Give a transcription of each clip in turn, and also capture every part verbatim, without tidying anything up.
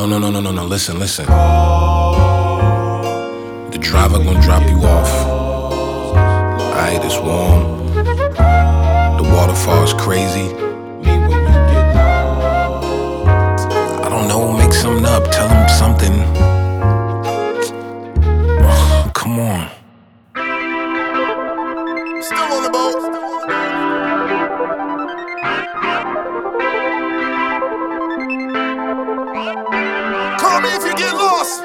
No, no, no, no, no, no, listen, listen. The driver gonna drop you off. Alright, it's warm. The waterfall's crazy. I don't know, make something up, tell him something. Oh, come on. Still on the boat. Call me if you get lost.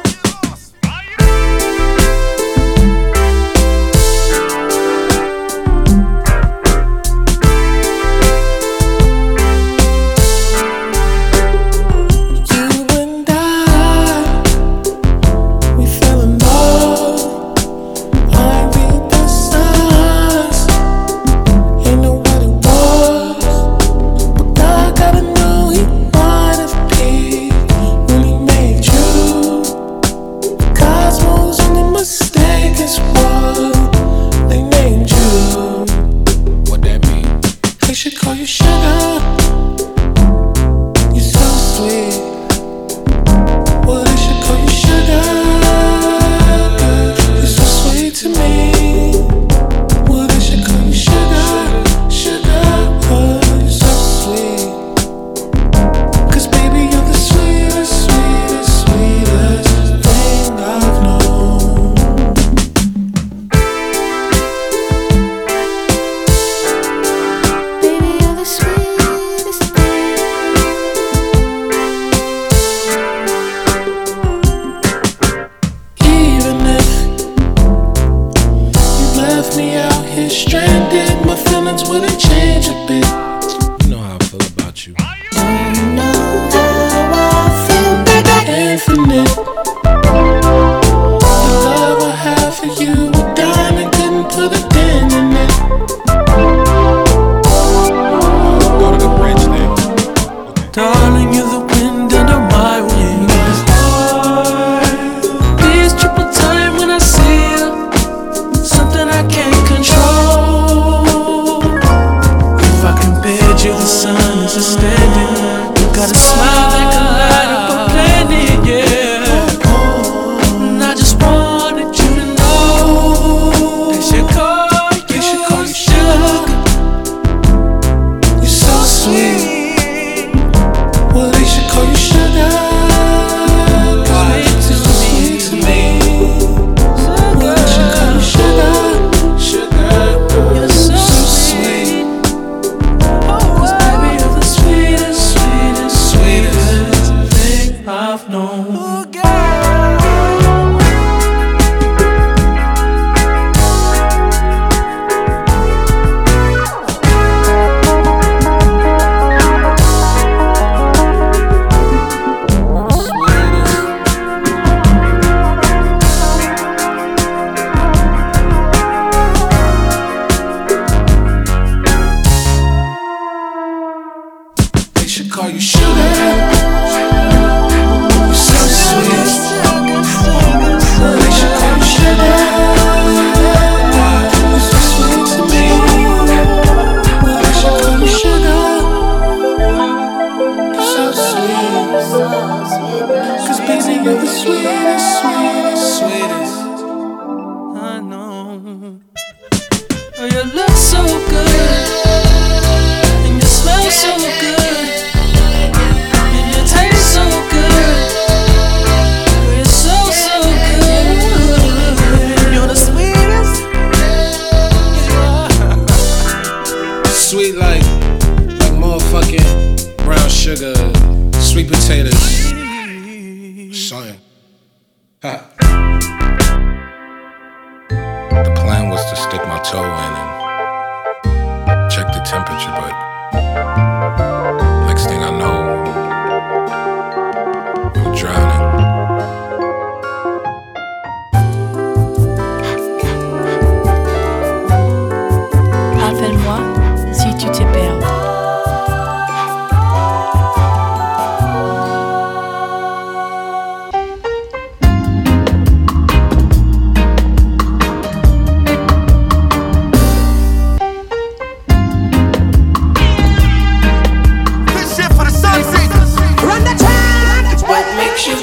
Makes you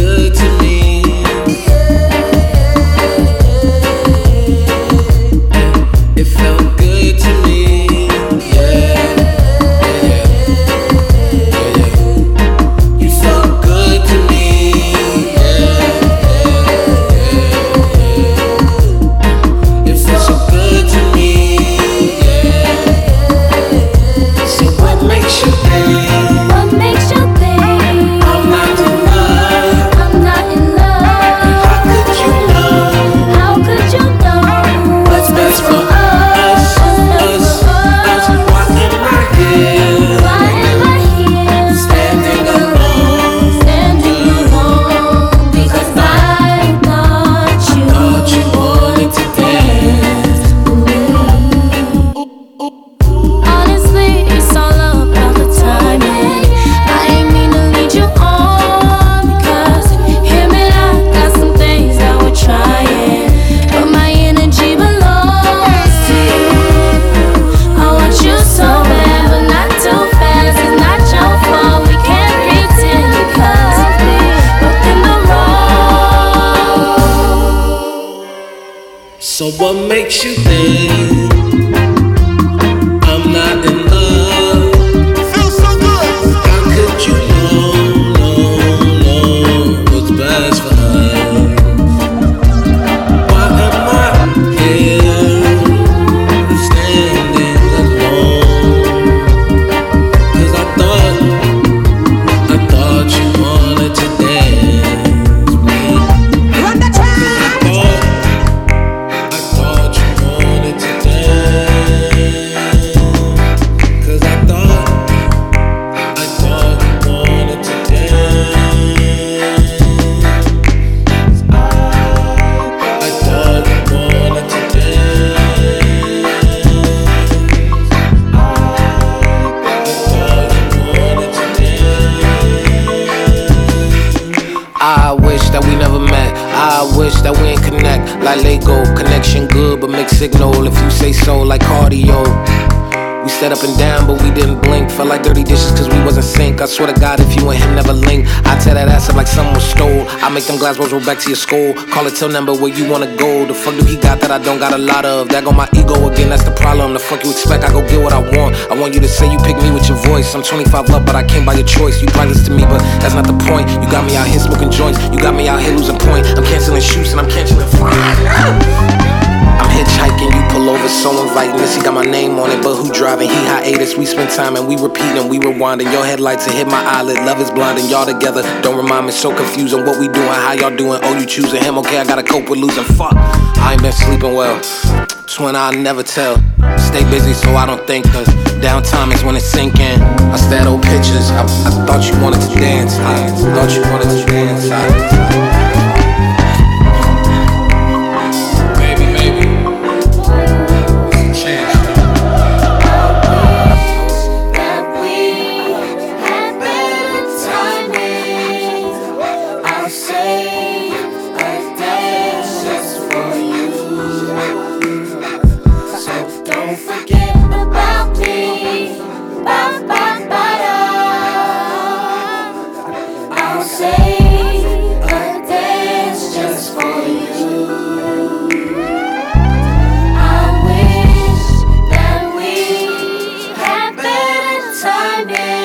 good to me. It felt good to me. Yeah, yeah, yeah, yeah. You felt good to me. Yeah, yeah, yeah. It felt so good to me. Yeah. So what makes you think? What makes you think I'm not in love? I'm not in love? How could you know How could you know what's best for us? Us, us. Why am I here? Why am I here Standing alone. standing alone? Because I thought you Thought you wanted to dance. Honestly, it's all about the timing. I ain't mean to lead you on, because hear me out, got some things that we're trying, but my energy belongs to you. I want you so bad, but not too fast. It's not your fault. We can't pretend, because we both in the wrong. So what makes you think I'm not in love? Feels so good. How could you know, know, know what's best for us? Why am I here standing alone? 'Cause I thought, I thought you wanted to dance with me. Run the track. I thought, I thought you wanted to dance. 'Cause I thought, I thought you wanted to dance. I thought you wanted to dance. I thought you wanted to dance. I wish that we never met. I wish that we ain't connect. Like Lego, connection good, but mixed signal. If you say so, like cardio. We set up and down, but we didn't blink. Felt like dirty dishes cause we wasn't sync. I swear to God, if you and him never link, I tear that ass up like someone stole. I make them glass balls roll back to your skull. Call it till number where you wanna go. The fuck do he got that I don't got a lot of? That go my ego again, that's the problem. The fuck you expect, I go get what I want. I want you to say you pick me with your voice. I'm twenty-five up, but I came by your choice. You priceless to me, but that's not the point. You got me out here smoking joints. You got me out here losing point. I'm canceling shoots and I'm canceling fine. I'm hitchhiking, you pull over, so inviting. This, he got my name on it, but who driving? He hiatus. We spend time and we repeating, we rewinding. Your headlights to hit my eyelid. Love is blinding, y'all together. Don't remind me, so confusing. What we doing, how y'all doing? Oh, you choosing him? Okay, I gotta cope with losing. Fuck, I ain't been sleeping well. Twin, I'll never tell. Stay busy so I don't think, cause downtime is when it's sinking. I stare at old pictures. I, I thought you wanted to dance. I thought you wanted to dance. I, Timing.